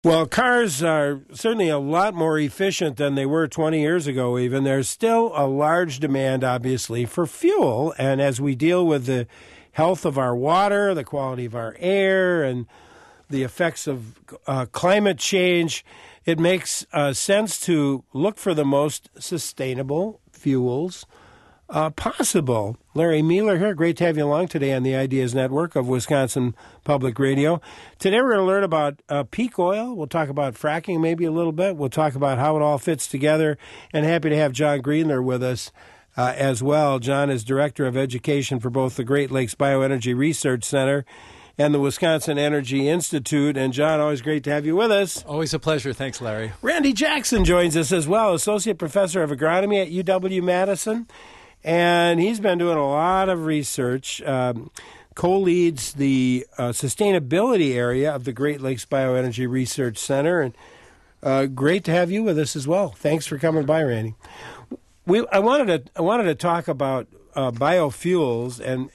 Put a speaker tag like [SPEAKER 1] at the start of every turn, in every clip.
[SPEAKER 1] Well, cars are certainly a lot more efficient than they were 20 years ago even. There's still a large demand, obviously, for fuel. And as we deal with the health of our water, the quality of our air, and the effects of climate change, it makes sense to look for the most sustainable fuels possible. Larry Mueller here. Great to have you along today on the Ideas Network of Wisconsin Public Radio. Today we're going to learn about peak oil. We'll talk about fracking maybe a little bit. We'll talk about how it all fits together. And happy to have John Greenler with us as well. John is Director of Education for both the Great Lakes Bioenergy Research Center and the Wisconsin Energy Institute. And John, always great to have you with us.
[SPEAKER 2] Always a pleasure. Thanks, Larry.
[SPEAKER 1] Randy Jackson joins us as well, Associate Professor of Agronomy at UW-Madison. And he's been doing a lot of research, co-leads the sustainability area of the Great Lakes Bioenergy Research Center. And great to have you with us as well. Thanks for coming by, Randy. I wanted to talk about biofuels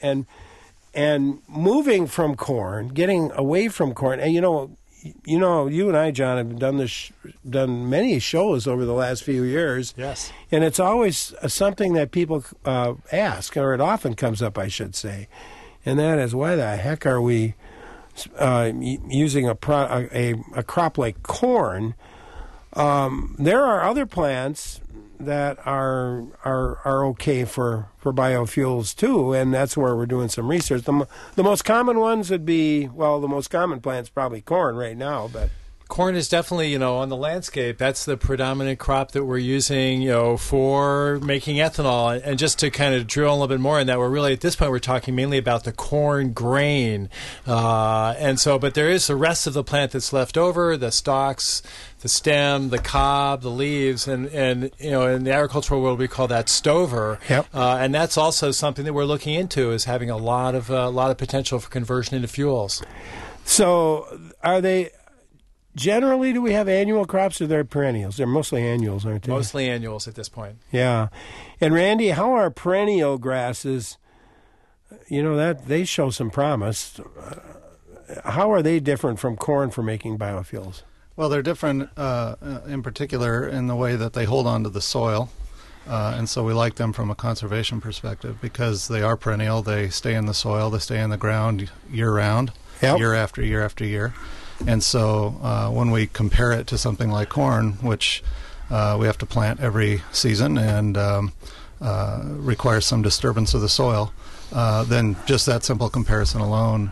[SPEAKER 1] and moving from corn, getting away from corn. And you and I, John, have done many shows over the last few years.
[SPEAKER 2] Yes.
[SPEAKER 1] And it's always something that people ask, or it often comes up, I should say. And that is, why the heck are we using a crop like corn? There are other plants that are okay for biofuels too, and that's where we're doing some research. The most common ones would be, well, the most common plant's probably corn right now, but
[SPEAKER 2] corn is definitely, on the landscape, that's the predominant crop that we're using, for making ethanol. And just to kind of drill a little bit more in that, we're really, at this point, we're talking mainly about the corn grain. But there is the rest of the plant that's left over, the stalks, the stem, the cob, the leaves, and in the agricultural world we call that stover.
[SPEAKER 1] Yep.
[SPEAKER 2] And that's also something that we're looking into, is having a lot of potential for conversion into fuels.
[SPEAKER 1] So are they... Generally, do we have annual crops or they're perennials? They're mostly annuals, aren't they?
[SPEAKER 2] Mostly annuals at this point.
[SPEAKER 1] Yeah. And Randy, how are perennial grasses, that they show some promise. How are they different from corn for making biofuels?
[SPEAKER 3] Well, they're different in particular in the way that they hold on to the soil. And so we like them from a conservation perspective because they are perennial. They stay in the soil. They stay in the ground year-round,
[SPEAKER 1] yep.
[SPEAKER 3] Year after year after year. And so when we compare it to something like corn, which we have to plant every season and requires some disturbance of the soil, then just that simple comparison alone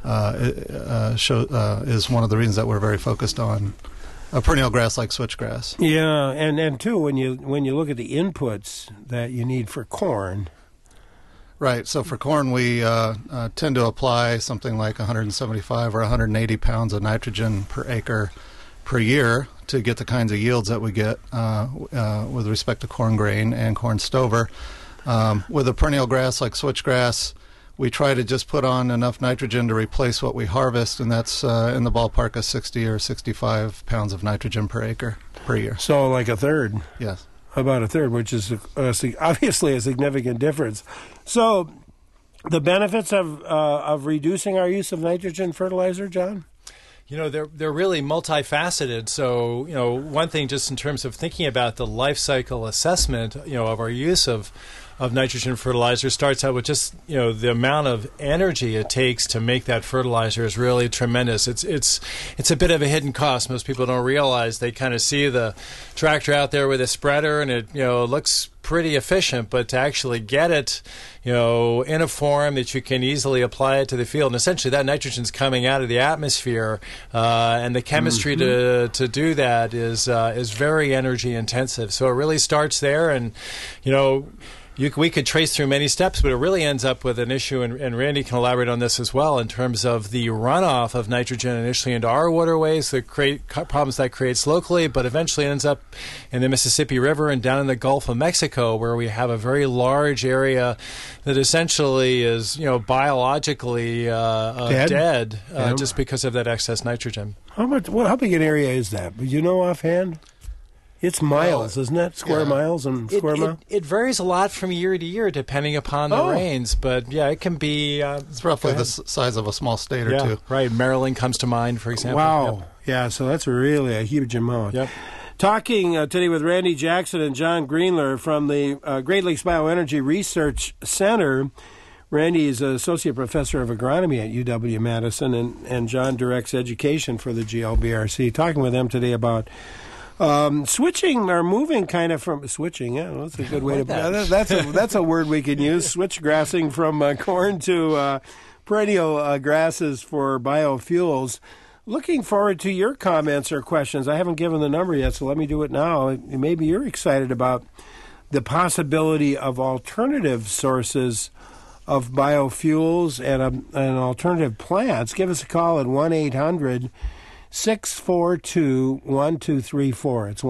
[SPEAKER 3] is one of the reasons that we're very focused on a perennial grass like switchgrass.
[SPEAKER 1] Yeah, and too, when you look at the inputs that you need for corn.
[SPEAKER 3] Right. So for corn, we tend to apply something like 175 or 180 pounds of nitrogen per acre per year to get the kinds of yields that we get with respect to corn grain and corn stover. With a perennial grass like switchgrass, we try to just put on enough nitrogen to replace what we harvest, and that's in the ballpark of 60 or 65 pounds of nitrogen per acre per year.
[SPEAKER 1] So like a third.
[SPEAKER 3] Yes.
[SPEAKER 1] About a third, which is obviously a significant difference. So, the benefits of reducing our use of nitrogen fertilizer, John?
[SPEAKER 2] They're really multifaceted. So, one thing just in terms of thinking about the life cycle assessment, of our use of nitrogen fertilizer starts out with just, the amount of energy it takes to make that fertilizer is really tremendous. It's a bit of a hidden cost. Most people don't realize. They kind of see the tractor out there with a spreader and it, looks pretty efficient, but to actually get it, in a form that you can easily apply it to the field, and essentially that nitrogen's coming out of the atmosphere, and the chemistry to do that is very energy intensive. So it really starts there, and we could trace through many steps, but it really ends up with an issue, and Randy can elaborate on this as well, in terms of the runoff of nitrogen initially into our waterways, the problems that creates locally, but eventually ends up in the Mississippi River and down in the Gulf of Mexico, where we have a very large area that essentially is, biologically dead just because of that excess nitrogen.
[SPEAKER 1] How big an area is that? Do you know offhand? It's miles, isn't it? Square miles and square mile?
[SPEAKER 2] It varies a lot from year to year depending upon the rains. But, it can be...
[SPEAKER 3] it's roughly the size of a small state or two.
[SPEAKER 2] Right. Maryland comes to mind, for example.
[SPEAKER 1] Wow. Yeah, so that's really a huge amount.
[SPEAKER 2] Yep.
[SPEAKER 1] Talking today with Randy Jackson and John Greenler from the Great Lakes Bioenergy Research Center. Randy is an associate professor of agronomy at UW-Madison, and John directs education for the GLBRC. Talking with them today about switching or moving kind of from switching. Yeah, that's a good way to. That's a word we can use. Switch grassing from corn to perennial grasses for biofuels. Looking forward to your comments or questions. I haven't given the number yet, so let me do it now. Maybe you're excited about the possibility of alternative sources of biofuels and alternative plants. Give us a call at 1-800-642-1234. It's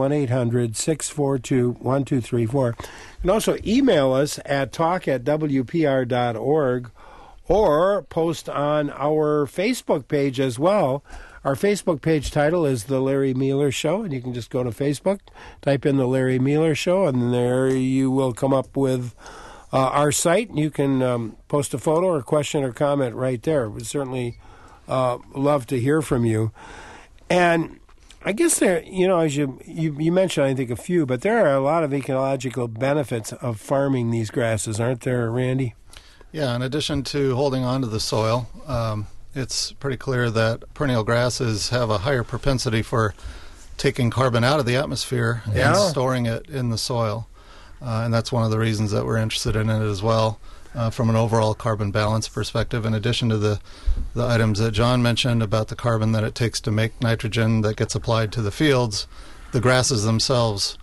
[SPEAKER 1] 1-800-642-1234. You can also email us at talk@wpr.org or post on our Facebook page as well. Our Facebook page title is The Larry Mueller Show, and you can just go to Facebook, type in The Larry Mueller Show, and there you will come up with our site. You can post a photo or question or comment right there. We'd certainly love to hear from you. And I guess there, as you mentioned, I think a few, but there are a lot of ecological benefits of farming these grasses, aren't there, Randy?
[SPEAKER 3] Yeah, in addition to holding on to the soil, it's pretty clear that perennial grasses have a higher propensity for taking carbon out of the atmosphere and storing it in the soil. And that's one of the reasons that we're interested in it as well, from an overall carbon balance perspective. In addition to the items that John mentioned about the carbon that it takes to make nitrogen that gets applied to the fields, the grasses themselves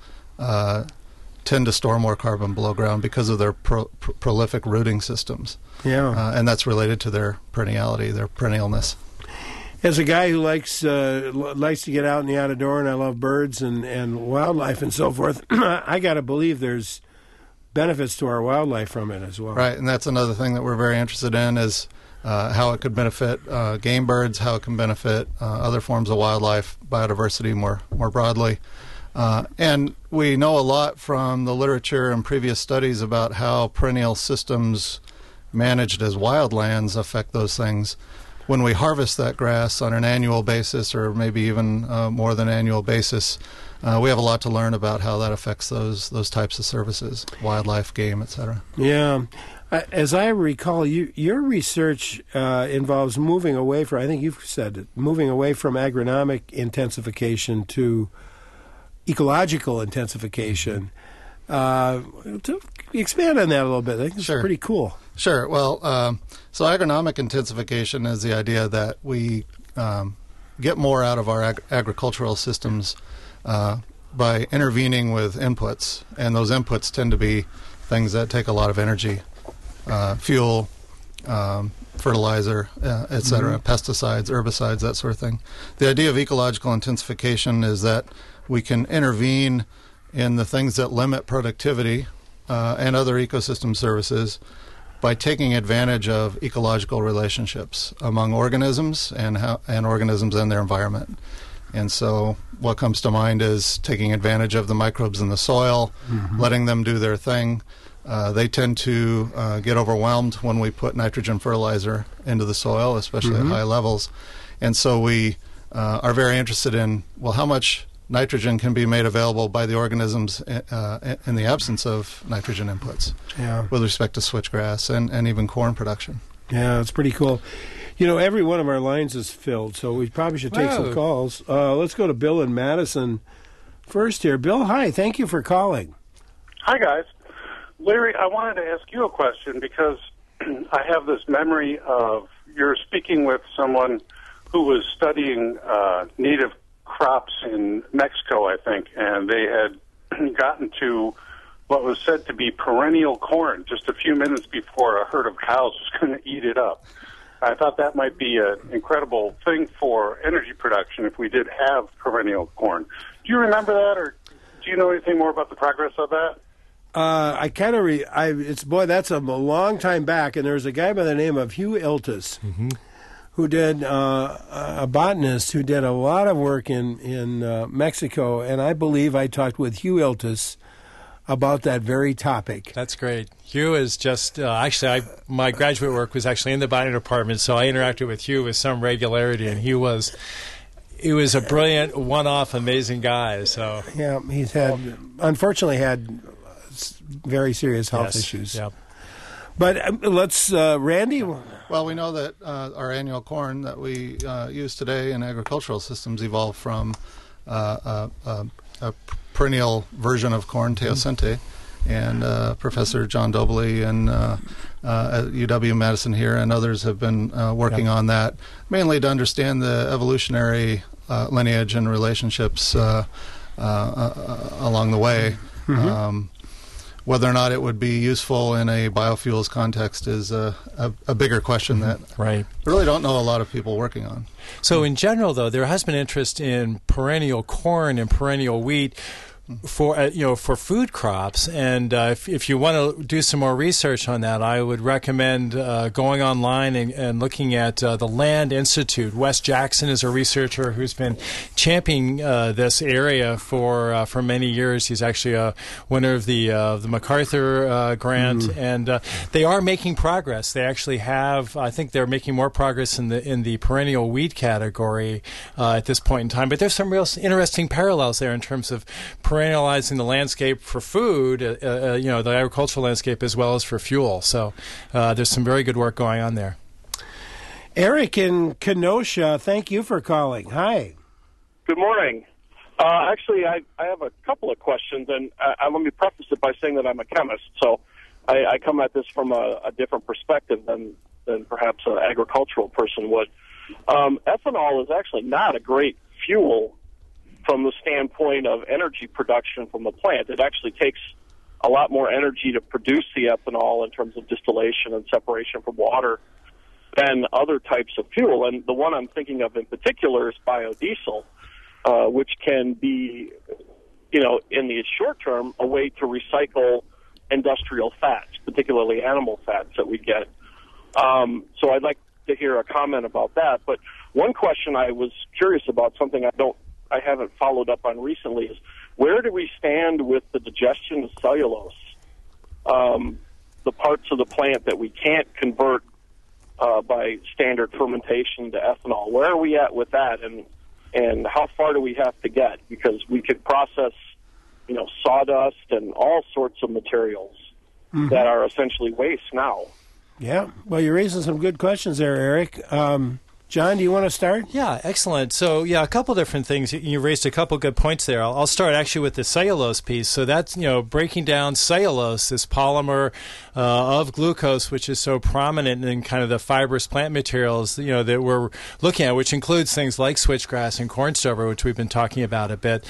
[SPEAKER 3] tend to store more carbon below ground because of their prolific rooting systems.
[SPEAKER 1] Yeah.
[SPEAKER 3] And that's related to their perenniality, their perennialness.
[SPEAKER 1] As a guy who likes to get out in the outdoor, and I love birds and wildlife and so forth, I got to believe there's benefits to our wildlife from it as well.
[SPEAKER 3] Right, and that's another thing that we're very interested in is how it could benefit game birds, how it can benefit other forms of wildlife, biodiversity more broadly. And we know a lot from the literature and previous studies about how perennial systems managed as wildlands affect those things. When we harvest that grass on an annual basis, or maybe even more than annual basis, we have a lot to learn about how that affects those types of services, wildlife, game, etc.
[SPEAKER 1] Yeah. As I recall, your research involves moving away from, I think you've said it, moving away from agronomic intensification to ecological intensification. To expand on that a little bit, I think it's pretty cool.
[SPEAKER 3] Sure. Well, so agronomic intensification is the idea that we get more out of our agricultural systems by intervening with inputs, and those inputs tend to be things that take a lot of energy, fuel, fertilizer, etc., pesticides, herbicides, that sort of thing. The idea of ecological intensification is that we can intervene in the things that limit productivity and other ecosystem services by taking advantage of ecological relationships among organisms and organisms and their environment. And so what comes to mind is taking advantage of the microbes in the soil, letting them do their thing. They tend to get overwhelmed when we put nitrogen fertilizer into the soil, especially at high levels. And so we are very interested in, well, how much nitrogen can be made available by the organisms in the absence of nitrogen inputs with respect to switchgrass and even corn production.
[SPEAKER 1] Yeah, it's pretty cool. Every one of our lines is filled, so we probably should take some calls. Let's go to Bill in Madison first here. Bill, hi. Thank you for calling.
[SPEAKER 4] Hi, guys. Larry, I wanted to ask you a question because I have this memory of you're speaking with someone who was studying native crops in Mexico, I think, and they had gotten to what was said to be perennial corn just a few minutes before a herd of cows was going to eat it up. I thought that might be an incredible thing for energy production if we did have perennial corn. Do you remember that, or do you know anything more about the progress of that?
[SPEAKER 1] I kind of that's a long time back, and there was a guy by the name of Hugh Iltis who did a botanist who did a lot of work in Mexico, and I believe I talked with Hugh Iltis about that very topic.
[SPEAKER 2] That's great. Hugh is just my graduate work was actually in the botany department, so I interacted with Hugh with some regularity, and Hugh was he was a brilliant, one-off, amazing guy. So
[SPEAKER 1] yeah, he's unfortunately had very serious health issues.
[SPEAKER 2] Yep.
[SPEAKER 1] But let's, Randy.
[SPEAKER 3] Well, we know that our annual corn that we use today in agricultural systems evolved from a perennial version of corn, teosinte, and Professor John Dobley and at UW-Madison here and others have been working on that, mainly to understand the evolutionary lineage and relationships along the way. Mm-hmm. Whether or not it would be useful in a biofuels context is a bigger question that I really don't know a lot of people working on.
[SPEAKER 2] So in general, though, there has been interest in perennial corn and perennial wheat for for food crops, and if you want to do some more research on that, I would recommend going online and looking at the Land Institute. Wes Jackson is a researcher who's been championing this area for many years. He's actually a winner of the MacArthur grant, and they are making progress. They actually have, I think, they're making more progress in the perennial wheat category at this point in time. But there's some real interesting parallels there in terms of perennializing the landscape for food, the agricultural landscape as well as for fuel. So there's some very good work going on there.
[SPEAKER 1] Eric in Kenosha, thank you for calling. Hi.
[SPEAKER 5] Good morning. Actually, I have a couple of questions, and let me preface it by saying that I'm a chemist, so I come at this from a different perspective than perhaps an agricultural person would. Ethanol is actually not a great fuel from the standpoint of energy production from the plant. It actually takes a lot more energy to produce the ethanol in terms of distillation and separation from water than other types of fuel. And the one I'm thinking of in particular is biodiesel, which can be, in the short term, a way to recycle industrial fats, particularly animal fats that we get. So I'd like to hear a comment about that. But one question I was curious about, something I haven't followed up on recently, is where do we stand with the digestion of cellulose, the parts of the plant that we can't convert by standard fermentation to ethanol? Where are we at with that, and how far do we have to get? Because we could process, sawdust and all sorts of materials that are essentially waste now.
[SPEAKER 1] Yeah, well, you're raising some good questions there, Eric. John, do you want to start?
[SPEAKER 2] Yeah, excellent. So, a couple different things. You raised a couple good points there. I'll start actually with the cellulose piece. So that's, breaking down cellulose, this polymer of glucose, which is so prominent in kind of the fibrous plant materials, that we're looking at, which includes things like switchgrass and corn stover, which we've been talking about a bit.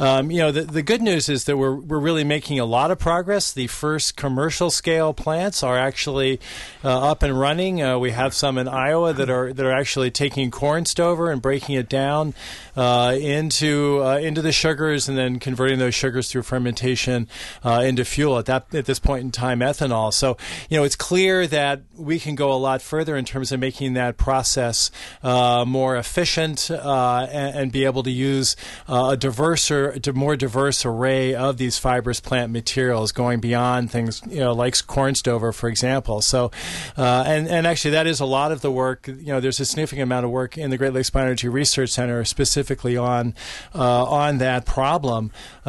[SPEAKER 2] The good news is that we're really making a lot of progress. The first commercial scale plants are actually up and running. We have some in Iowa that are actually taking corn stover and breaking it down into the sugars, and then converting those sugars through fermentation into fuel. At this point in time, ethanol. So it's clear that we can go a lot further in terms of making that process more efficient and be able to use a more diverse array of these fibrous plant materials, going beyond things like corn stover, for example. So and actually that is a lot of the work. There's a significant amount of work in the Great Lakes Bioenergy Research Center specifically on that problem.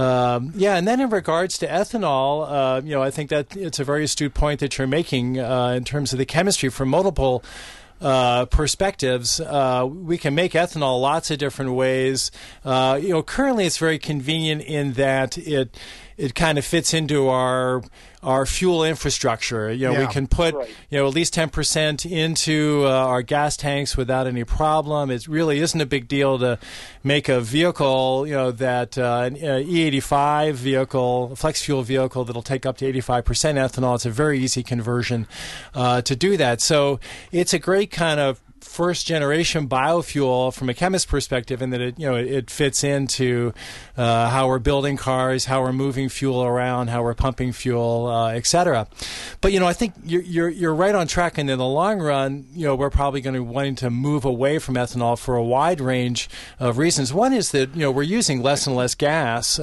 [SPEAKER 2] And then in regards to ethanol, I think that it's a very astute point that you're making in terms of the chemistry from multiple perspectives. We can make ethanol lots of different ways. Currently it's very convenient in that it kind of fits into our fuel infrastructure. We can put at least 10% into our gas tanks without any problem. It really isn't a big deal to make a vehicle, that an E85 vehicle, a flex fuel vehicle that'll take up to 85% ethanol. It's a very easy conversion to do that. So it's a great kind of first generation biofuel from a chemist perspective, in that it fits into how we're building cars, how we're moving fuel around, how we're pumping fuel, etc. But I think you're right on track, and in the long run, we're probably going to wanting to move away from ethanol for a wide range of reasons. One is that we're using less and less gas,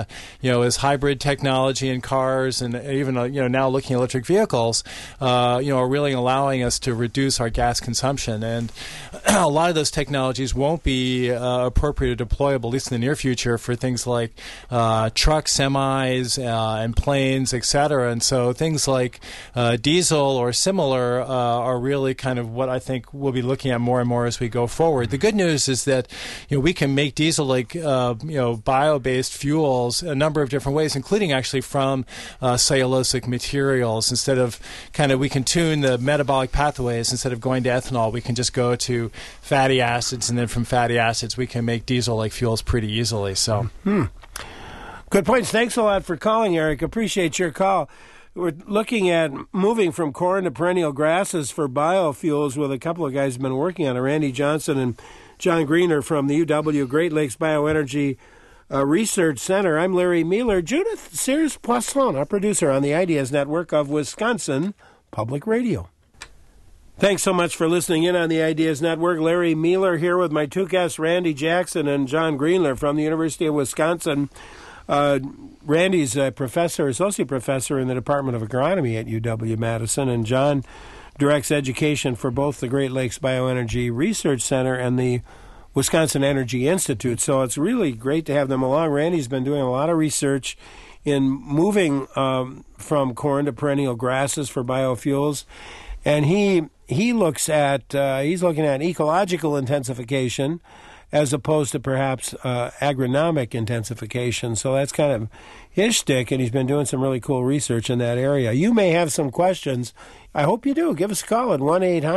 [SPEAKER 2] as hybrid technology in cars, and even now looking at electric vehicles, are really allowing us to reduce our gas consumption. And and a lot of those technologies won't be appropriate or deployable, at least in the near future, for things like trucks, semis, and planes, etc. And so things like diesel or similar are really kind of what I think we'll be looking at more and more as we go forward. The good news is that we can make diesel like bio-based fuels a number of different ways, including actually from cellulosic materials. Instead of we can tune the metabolic pathways. Instead of going to ethanol, we can just go to fatty acids, and then from fatty acids we can make diesel like fuels pretty easily. So,
[SPEAKER 1] Good points. Thanks a lot for calling, Eric. Appreciate your call. We're looking at moving from corn to perennial grasses for biofuels with a couple of guys who've been working on it, Randy Johnson and John Greener from the UW Great Lakes Bioenergy Research Center. I'm Larry Mueller. Judith Sears-Poisson, our producer on the Ideas Network of Wisconsin Public Radio. Thanks so much for listening in on the Ideas Network. Larry Mueller here with my two guests, Randy Jackson and John Greenler from the University of Wisconsin. Randy's a associate professor in the Department of Agronomy at UW-Madison, and John directs education for both the Great Lakes Bioenergy Research Center and the Wisconsin Energy Institute. So it's really great to have them along. Randy's been doing a lot of research in moving from corn to perennial grasses for biofuels, and he's looking at ecological intensification as opposed to perhaps agronomic intensification. So that's kind of his shtick, and he's been doing some really cool research in that area. You may have some questions. I hope you do. Give us a call at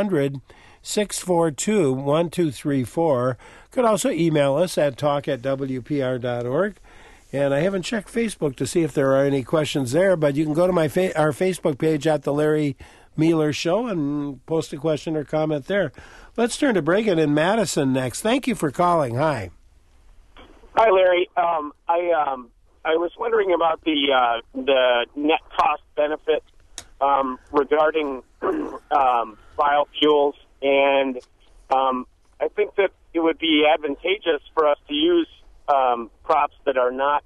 [SPEAKER 1] 1-800-642-1234. Could also email us at talk@wpr.org. And I haven't checked Facebook to see if there are any questions there, but you can go to our Facebook page at The Larry Mueller Show and post a question or comment there. Let's turn to Bregan in Madison next. Thank you for calling. Hi.
[SPEAKER 6] Hi, Larry. I was wondering about the net cost benefit regarding biofuels, and I think that it would be advantageous for us to use crops that are not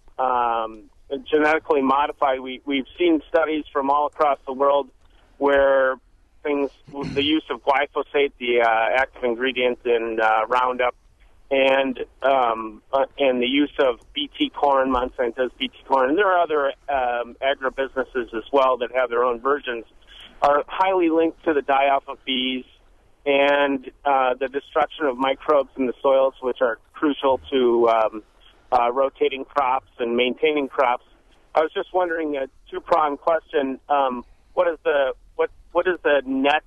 [SPEAKER 6] genetically modified. We've seen studies from all across the world where the use of glyphosate, the active ingredient in Roundup, and the use of BT corn, Monsanto's BT corn, and there are other agribusinesses as well that have their own versions, are highly linked to the die-off of bees and the destruction of microbes in the soils, which are crucial to rotating crops and maintaining crops. I was just wondering, a two-pronged question: what is the net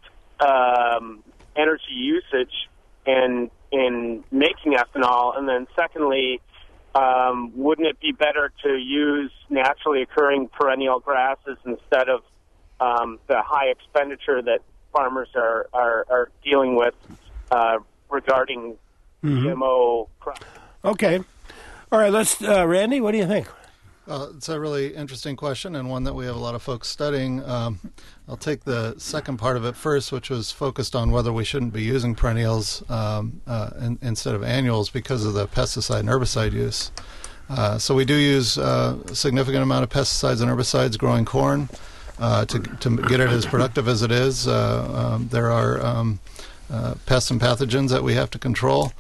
[SPEAKER 6] energy usage in making ethanol? And then secondly, wouldn't it be better to use naturally occurring perennial grasses instead of the high expenditure that farmers are dealing with regarding GMO crops?
[SPEAKER 1] Okay. All right, let's Randy, what do you think?
[SPEAKER 3] It's a really interesting question, and one that we have a lot of folks studying. I'll take the second part of it first, which was focused on whether we shouldn't be using perennials instead of annuals because of the pesticide and herbicide use. So we do use a significant amount of pesticides and herbicides growing corn to get it as productive as it is. There are pests and pathogens that we have to control.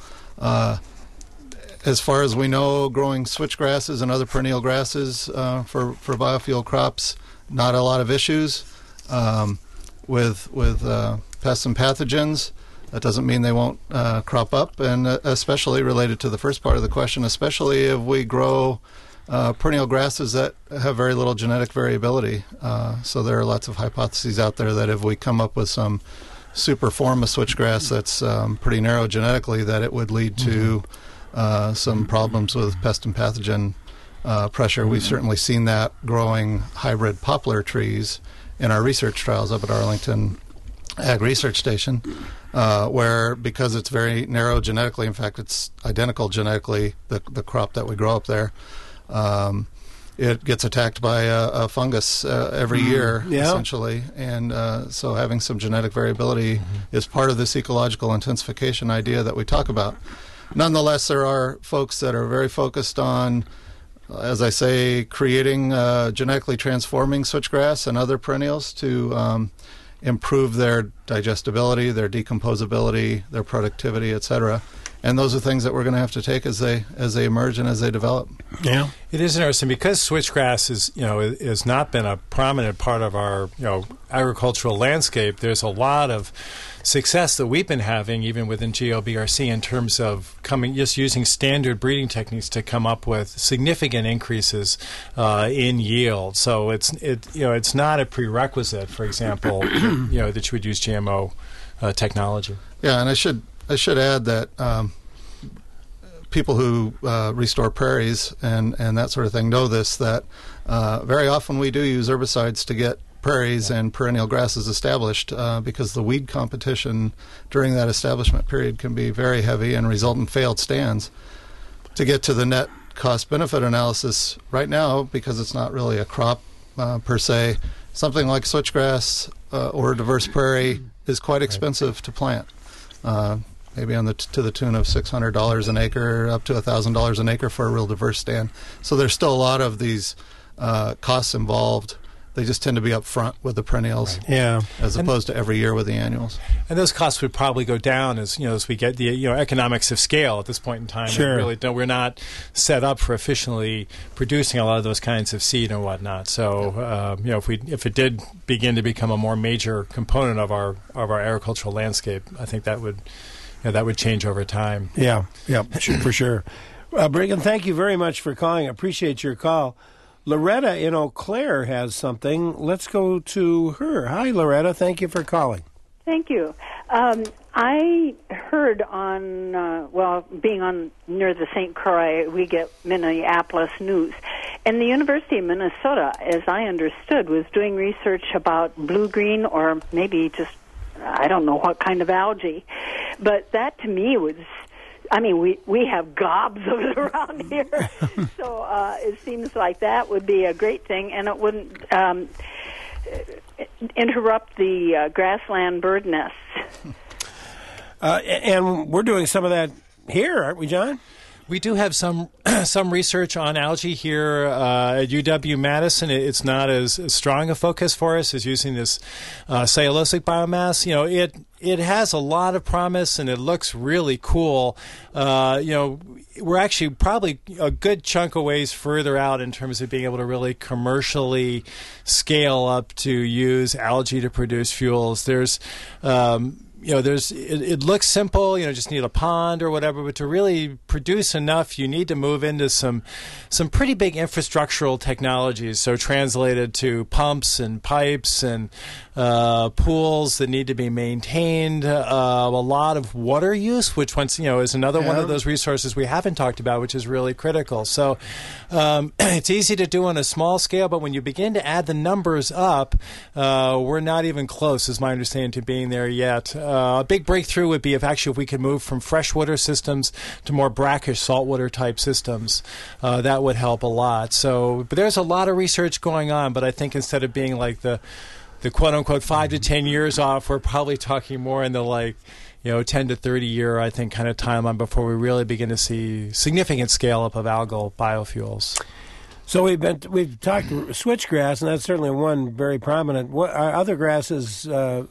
[SPEAKER 3] As far as we know, growing switchgrasses and other perennial grasses for biofuel crops, not a lot of issues with pests and pathogens. That doesn't mean they won't crop up, and especially related to the first part of the question, especially if we grow perennial grasses that have very little genetic variability. So there are lots of hypotheses out there that if we come up with some super form of switchgrass that's pretty narrow genetically, that it would lead to some problems with pest and pathogen pressure. We've certainly seen that growing hybrid poplar trees in our research trials up at Arlington Ag Research Station, where because it's very narrow genetically, in fact it's identical genetically, the crop that we grow up there, it gets attacked by a fungus every year, essentially. And so having some genetic variability is part of this ecological intensification idea that we talk about. Nonetheless, there are folks that are very focused on, as I say, creating genetically transforming switchgrass and other perennials to improve their digestibility, their decomposability, their productivity, etc. And those are things that we're going to have to take as they emerge and as they develop.
[SPEAKER 1] Yeah,
[SPEAKER 2] it is interesting because switchgrass has not been a prominent part of our agricultural landscape. There's a lot of success that we've been having, even within GLBRC, in terms of just using standard breeding techniques to come up with significant increases in yield. So it's not a prerequisite, for example, that you would use GMO technology.
[SPEAKER 3] Yeah, and I should add that people who restore prairies and that sort of thing know this, that very often we do use herbicides to get prairies and perennial grasses established because the weed competition during that establishment period can be very heavy and result in failed stands. To get to the net cost-benefit analysis right now, because it's not really a crop per se, something like switchgrass or diverse prairie is quite expensive to plant. Maybe to the tune of $600 an acre, up to $1,000 an acre for a real diverse stand. So there's still a lot of these costs involved. They just tend to be up front with the perennials, as opposed to every year with the annuals.
[SPEAKER 2] And those costs would probably go down as we get the economics of scale at this point in time.
[SPEAKER 1] Sure.
[SPEAKER 2] We're not set up for efficiently producing a lot of those kinds of seed and whatnot. So if it did begin to become a more major component of our agricultural landscape, I think that would change over time.
[SPEAKER 1] Yeah, for sure. Brigham, thank you very much for calling. I appreciate your call. Loretta in Eau Claire has something. Let's go to her. Hi, Loretta. Thank you for calling.
[SPEAKER 7] Thank you. I heard on, being on near the St. Croix, we get Minneapolis News. And the University of Minnesota, as I understood, was doing research about blue-green or maybe just, I don't know what kind of algae. But that to me was, we have gobs of it around here. So it seems like that would be a great thing, and it wouldn't interrupt the grassland bird nests.
[SPEAKER 1] And we're doing some of that here, aren't we, John?
[SPEAKER 2] We do have some research on algae here at UW-Madison. It's not as strong a focus for us as using this cellulosic biomass. It has a lot of promise and it looks really cool. We're actually probably a good chunk of ways further out in terms of being able to really commercially scale up to use algae to produce fuels. It looks simple, just need a pond or whatever, but to really produce enough, you need to move into some pretty big infrastructural technologies. So translated to pumps and pipes and pools that need to be maintained, a lot of water use, which is another one of those resources we haven't talked about, which is really critical. So it's easy to do on a small scale, but when you begin to add the numbers up, we're not even close, is my understanding, to being there yet. A big breakthrough would be if we could move from freshwater systems to more brackish saltwater type systems. That would help a lot. But there's a lot of research going on, but I think instead of being like the quote-unquote 5 to 10 years off, we're probably talking more in the 10 to 30 year, I think, kind of timeline before we really begin to see significant scale-up of algal biofuels.
[SPEAKER 1] So we've talked switchgrass, and that's certainly one very prominent. What are other grasses,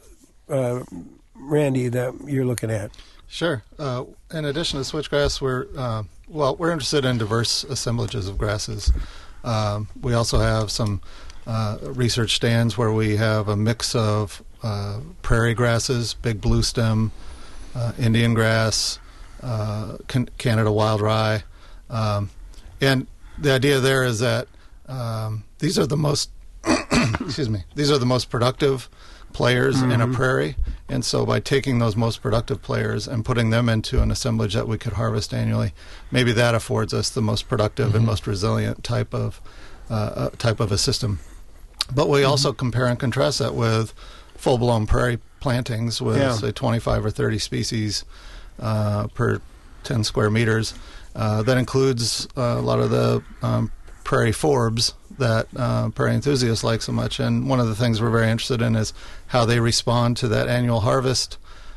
[SPEAKER 1] Randy, that you're looking at?
[SPEAKER 3] Sure. In addition to switchgrass, we're interested in diverse assemblages of grasses. We also have some research stands where we have a mix of prairie grasses, big blue stem, Indian grass, Canada wild rye, and the idea there is that these are the most these are the most productive players in a prairie, and so by taking those most productive players and putting them into an assemblage that we could harvest annually, maybe that affords us the most productive and most resilient type of a system. But we also compare and contrast that with full-blown prairie plantings with say 25 or 30 species per 10 square meters. That includes a lot of the prairie forbs that prairie enthusiasts like so much. And one of the things we're very interested in is how they respond to that annual harvest,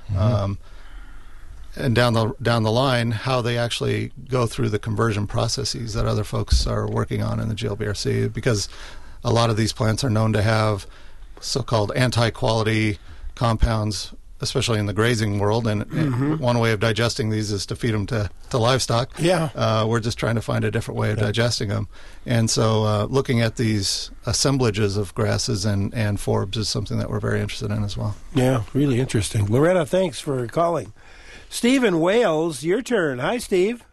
[SPEAKER 3] and down the line, how they actually go through the conversion processes that other folks are working on in the GLBRC, because a lot of these plants are known to have so-called anti-quality compounds, especially in the grazing world. And one way of digesting these is to feed them to livestock.
[SPEAKER 1] Yeah.
[SPEAKER 3] We're just trying to find a different way of digesting them. And so looking at these assemblages of grasses and forbs is something that we're very interested in as well.
[SPEAKER 1] Yeah, really interesting. Loretta, thanks for calling. Steve in Wales, your turn. Hi, Steve.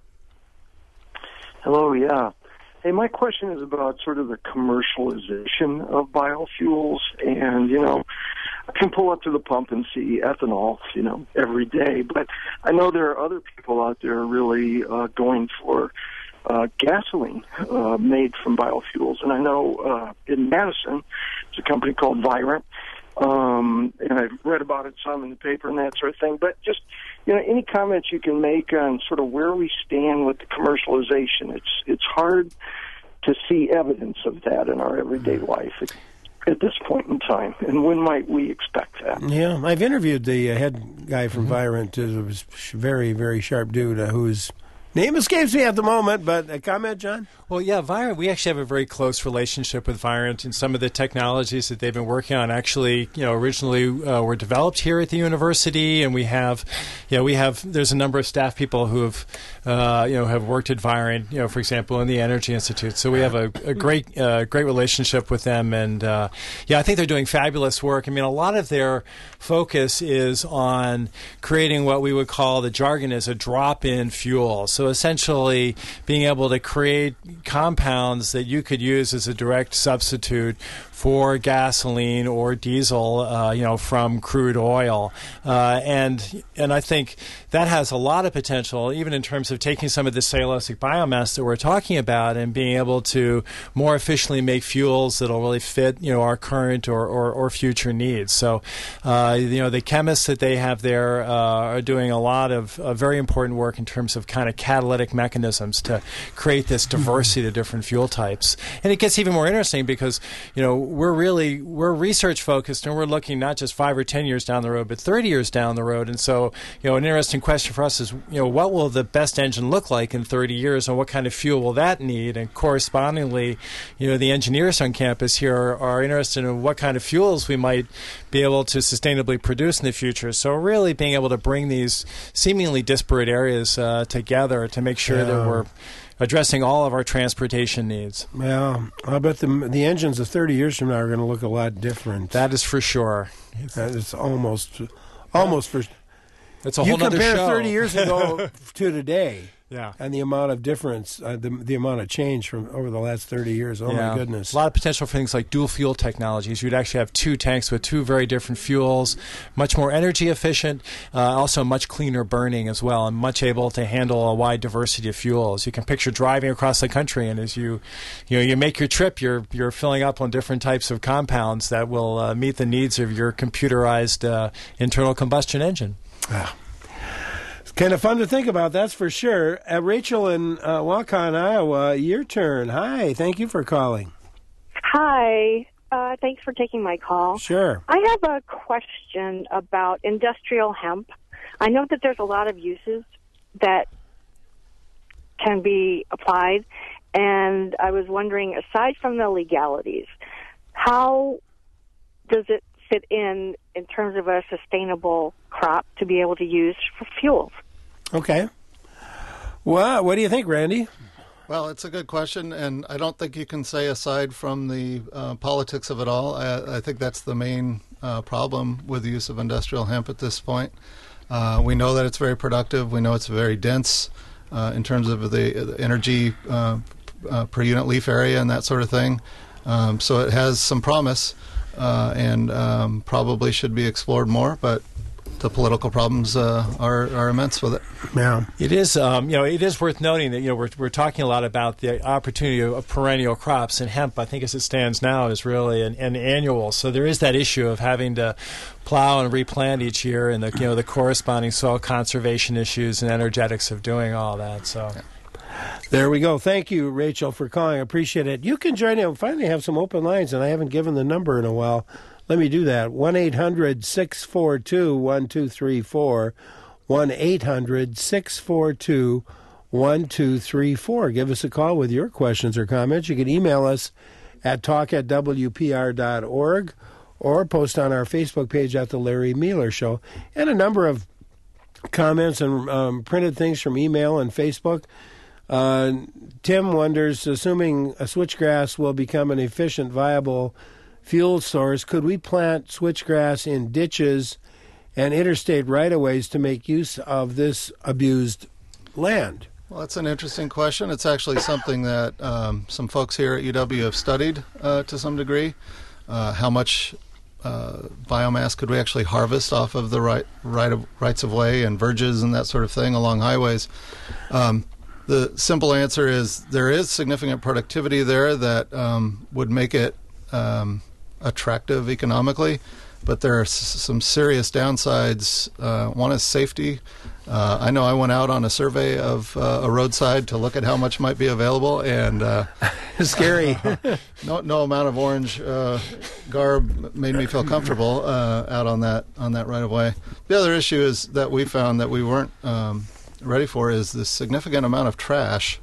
[SPEAKER 8] Hello, yeah. Hey, my question is about sort of the commercialization of biofuels. And, I can pull up to the pump and see ethanol, every day. But I know there are other people out there really going for gasoline made from biofuels. And I know in Madison, there's a company called Virent. And I've read about it some in the paper and that sort of thing. But just, any comments you can make on sort of where we stand with the commercialization. It's hard to see evidence of that in our everyday life at this point in time. And when might we expect that?
[SPEAKER 1] Yeah, I've interviewed the head guy from Virent. It was a very, very sharp dude whose name escapes me at the moment, but a comment, John?
[SPEAKER 2] Well, yeah, Virent, we actually have a very close relationship with Virent, and some of the technologies that they've been working on actually, originally were developed here at the university, and there's a number of staff people who have worked at Virent, for example, in the Energy Institute. So we have a great relationship with them, and I think they're doing fabulous work. I mean, a lot of their focus is on creating what we would call, the jargon is a drop-in fuel. So essentially being able to create compounds that you could use as a direct substitute for gasoline or diesel, from crude oil. And I think that has a lot of potential, even in terms of taking some of the cellulosic biomass that we're talking about and being able to more efficiently make fuels that'll really fit, our current or future needs. So, the chemists that they have there are doing a lot of very important work in terms of kind of catalytic mechanisms to create this diversity of different fuel types. And it gets even more interesting because, we're research focused, and we're looking not just 5 or 10 years down the road, but 30 years down the road. And so, an interesting question for us is, what will the best engine look like in 30 years, and what kind of fuel will that need? And correspondingly, the engineers on campus here are interested in what kind of fuels we might be able to sustainably produce in the future. So really being able to bring these seemingly disparate areas together to make sure that we're addressing all of our transportation needs.
[SPEAKER 1] Well, I bet the engines of 30 years from now are going to look a lot different.
[SPEAKER 2] That is for sure.
[SPEAKER 1] It's almost for.
[SPEAKER 2] It's a whole other show.
[SPEAKER 1] You compare 30 years ago to today.
[SPEAKER 2] Yeah.
[SPEAKER 1] And the amount of difference, the amount of change from over the last 30 years. Oh, my goodness.
[SPEAKER 2] A lot of potential for things like dual fuel technologies. You'd actually have 2 tanks with 2 very different fuels, much more energy efficient, also much cleaner burning as well, and much able to handle a wide diversity of fuels. You can picture driving across the country, and as you make your trip, you're filling up on different types of compounds that will meet the needs of your computerized internal combustion engine.
[SPEAKER 1] Wow. Kind of fun to think about, that's for sure. Rachel in Waukon, Iowa, your turn. Hi, thank you for calling.
[SPEAKER 9] Hi, thanks for taking my call.
[SPEAKER 1] Sure.
[SPEAKER 9] I have a question about industrial hemp. I know that there's a lot of uses that can be applied, and I was wondering, aside from the legalities, how does it fit in terms of a sustainable crop to be able to use for fuels?
[SPEAKER 1] Okay. Well, what do you think, Randy?
[SPEAKER 3] Well, it's a good question, and I don't think you can say aside from the politics of it all. I think that's the main problem with the use of industrial hemp at this point. We know that it's very productive. We know it's very dense in terms of the energy per unit leaf area and that sort of thing. So it has some promise and probably should be explored more, but the political problems are immense with it.
[SPEAKER 1] Yeah,
[SPEAKER 2] it is. It is worth noting that we're talking a lot about the opportunity of perennial crops, and hemp, I think, as it stands now, is really an annual. So there is that issue of having to plow and replant each year, and the corresponding soil conservation issues and energetics of doing all that. So. Yeah.
[SPEAKER 1] There we go. Thank you, Rachel, for calling. I appreciate it. You can join in. Finally have some open lines, and I haven't given the number in a while. Let me do that. 1-800-642-1234. 1-800-642-1234. Give us a call with your questions or comments. You can email us at talk@wpr.org, or post on our Facebook page at The Larry Mueller Show. And a number of comments and printed things from email and Facebook. Tim wonders, assuming a switchgrass will become an efficient, viable fuel source, could we plant switchgrass in ditches and interstate right-of-ways to make use of this abused land?
[SPEAKER 3] Well, that's an interesting question. It's actually something that some folks here at UW have studied to some degree. How much biomass could we actually harvest off of the rights of way and verges and that sort of thing along highways? The simple answer is there is significant productivity there that would make it attractive economically, but there are some serious downsides. One is safety. I know I went out on a survey of a roadside to look at how much might be available, and
[SPEAKER 1] scary.
[SPEAKER 3] No amount of orange garb made me feel comfortable out on that right of way. The other issue is that we found that we weren't ready for is the significant amount of trash,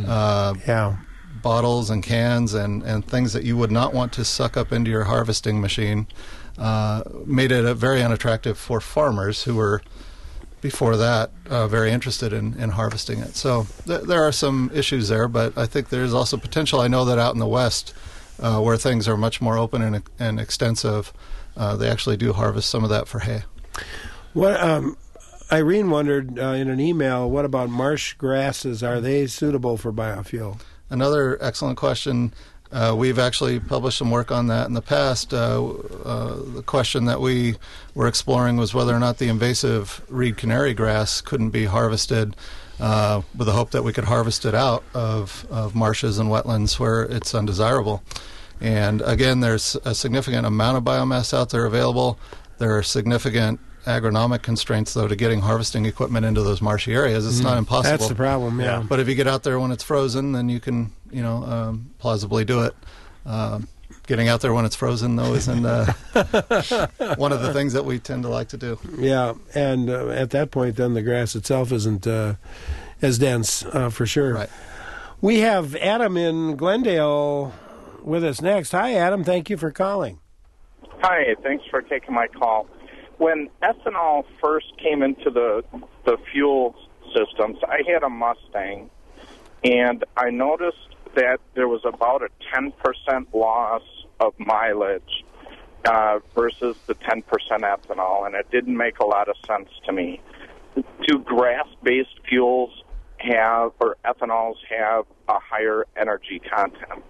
[SPEAKER 3] bottles and cans and things that you would not want to suck up into your harvesting machine. Made it very unattractive for farmers who were, before that, very interested in harvesting it. So there are some issues there, but I think there's also potential. I know that out in the West, where things are much more open and extensive, they actually do harvest some of that for hay.
[SPEAKER 1] What Irene wondered in an email, what about marsh grasses? Are they suitable for biofuel?
[SPEAKER 3] Another excellent question. We've actually published some work on that in the past. The question that we were exploring was whether or not the invasive reed canary grass couldn't be harvested with the hope that we could harvest it out of marshes and wetlands where it's undesirable. And again, there's a significant amount of biomass out there available. There are significant agronomic constraints, though, to getting harvesting equipment into those marshy areas. It's not impossible.
[SPEAKER 1] That's the problem, yeah.
[SPEAKER 3] But if you get out there when it's frozen, then you can, plausibly do it. Getting out there when it's frozen, though, isn't one of the things that we tend to like to do.
[SPEAKER 1] Yeah, and at that point, then the grass itself isn't as dense, for sure.
[SPEAKER 3] Right.
[SPEAKER 1] We have Adam in Glendale with us next. Hi, Adam. Thank you for calling.
[SPEAKER 10] Hi. Thanks for taking my call. When ethanol first came into the fuel systems, I had a Mustang, and I noticed that there was about a 10% loss of mileage versus the 10% ethanol, and it didn't make a lot of sense to me. Do grass-based fuels or ethanols have a higher energy content?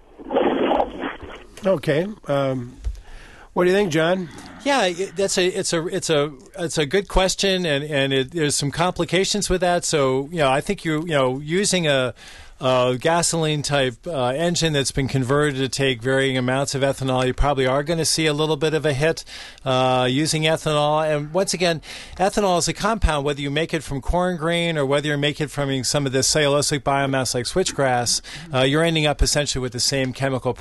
[SPEAKER 1] Okay. What do you think, John?
[SPEAKER 2] Yeah, it's a good question, and there's some complications with that. So I think using a gasoline type engine that's been converted to take varying amounts of ethanol, you probably are going to see a little bit of a hit using ethanol. And once again, ethanol is a compound, whether you make it from corn grain or whether you make it from some of this cellulosic biomass like switchgrass, you're ending up essentially with the same chemical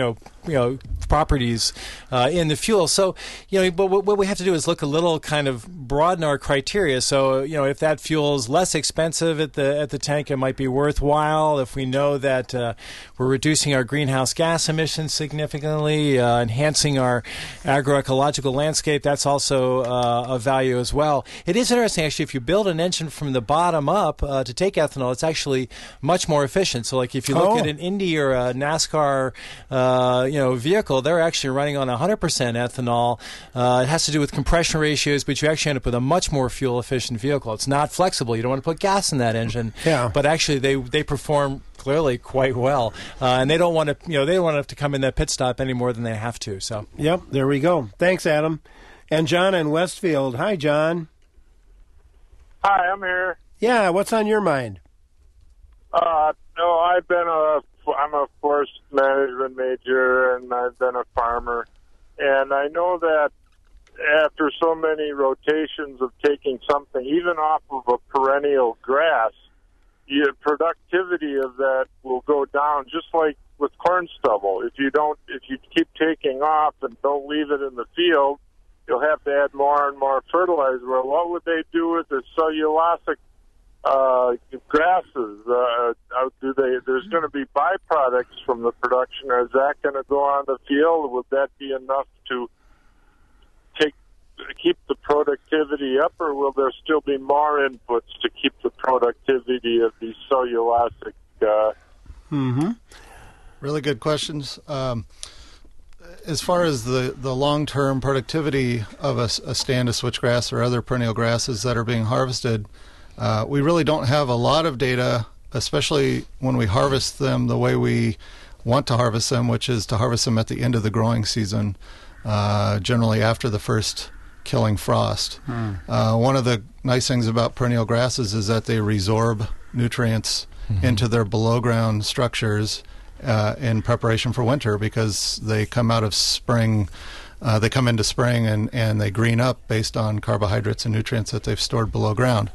[SPEAKER 2] properties in the fuel. So, but what we have to do is look a little kind of broaden our criteria. So, if that fuel is less expensive at the tank, it might be worthwhile. If we know that we're reducing our greenhouse gas emissions significantly, enhancing our agroecological landscape, that's also of value as well. It is interesting, actually, if you build an engine from the bottom up to take ethanol, it's actually much more efficient. So, like if you look at an Indy or a NASCAR, vehicle, they're actually running on 100% ethanol. It has to do with compression ratios, but you actually end up with a much more fuel-efficient vehicle. It's not flexible. You don't want to put gas in that engine.
[SPEAKER 1] Yeah.
[SPEAKER 2] But actually, they perform clearly quite well, and they don't want to. They don't want to have to come in that pit stop any more than they have to. So.
[SPEAKER 1] Yep. There we go. Thanks, Adam. And John in Westfield. Hi, John.
[SPEAKER 11] Hi, I'm here.
[SPEAKER 1] Yeah. What's on your mind?
[SPEAKER 11] No, I'm a forest management major, and I've been a farmer. And I know that after so many rotations of taking something, even off of a perennial grass, the productivity of that will go down, just like with corn stubble. If you keep taking off and don't leave it in the field, you'll have to add more and more fertilizer. Well, what would they do with the cellulosic grasses? There's going to be byproducts from the production. Is that going to go on the field? Would that be enough to keep the productivity up, or will there still be more inputs to keep the productivity of these cellulosic?
[SPEAKER 3] Really good questions. As far as the long-term productivity of a stand of switchgrass or other perennial grasses that are being harvested, we really don't have a lot of data, especially when we harvest them the way we want to harvest them, which is to harvest them at the end of the growing season, generally after the first killing frost. One of the nice things about perennial grasses is that they resorb nutrients into their below-ground structures in preparation for winter, because they come out of spring, they come into spring and they green up based on carbohydrates and nutrients that they've stored below ground.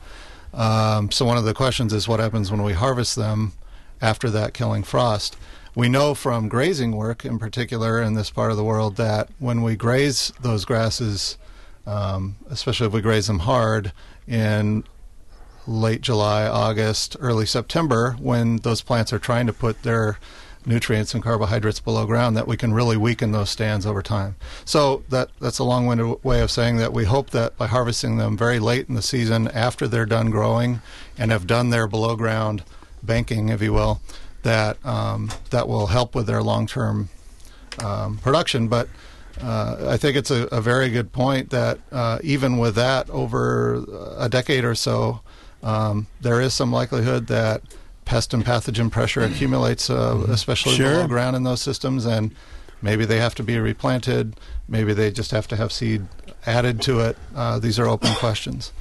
[SPEAKER 3] So one of the questions is what happens when we harvest them after that killing frost. We know from grazing work in particular in this part of the world that when we graze those grasses, especially if we graze them hard in late July, August, early September, when those plants are trying to put their nutrients and carbohydrates below ground, that we can really weaken those stands over time. So that's a long-winded way of saying that we hope that by harvesting them very late in the season after they're done growing and have done their below ground banking, if you will, that that will help with their long-term production. But I think it's a very good point that even with that, over a decade or so, there is some likelihood that pest and pathogen pressure accumulates, especially below ground in those systems, and maybe they have to be replanted, maybe they just have to have seed added to it. These are open questions.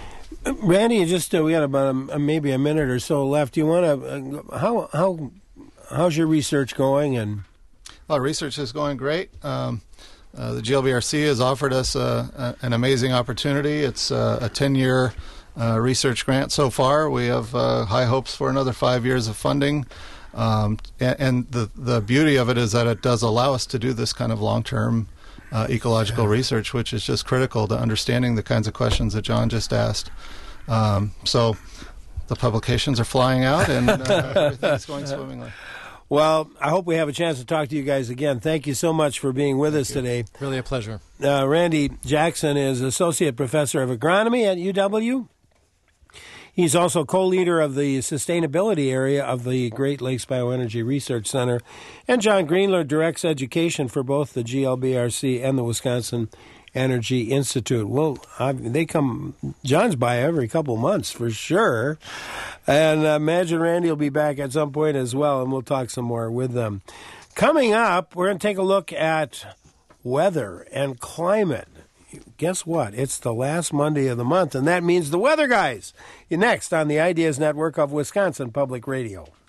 [SPEAKER 1] Randy, just we got about maybe a minute or so left. Do you want to how's your research going? And
[SPEAKER 3] research is going great. The GLBRC has offered us an amazing opportunity. It's a 10-year research grant so far. We have high hopes for another 5 years of funding. And the beauty of it is that it does allow us to do this kind of long-term ecological research, which is just critical to understanding the kinds of questions that John just asked. So the publications are flying out, and everything's going swimmingly.
[SPEAKER 1] Well, I hope we have a chance to talk to you guys again. Thank you so much for being with us today.
[SPEAKER 2] Really a pleasure.
[SPEAKER 1] Randy Jackson is Associate Professor of Agronomy at UW. He's also co-leader of the sustainability area of the Great Lakes Bioenergy Research Center. And John Greenler directs education for both the GLBRC and the Wisconsin Energy Institute. Well, John's by every couple months for sure. And I imagine Randy will be back at some point as well, and we'll talk some more with them. Coming up, we're going to take a look at weather and climate. Guess what? It's the last Monday of the month, and that means the Weather Guys. Next on the Ideas Network of Wisconsin Public Radio.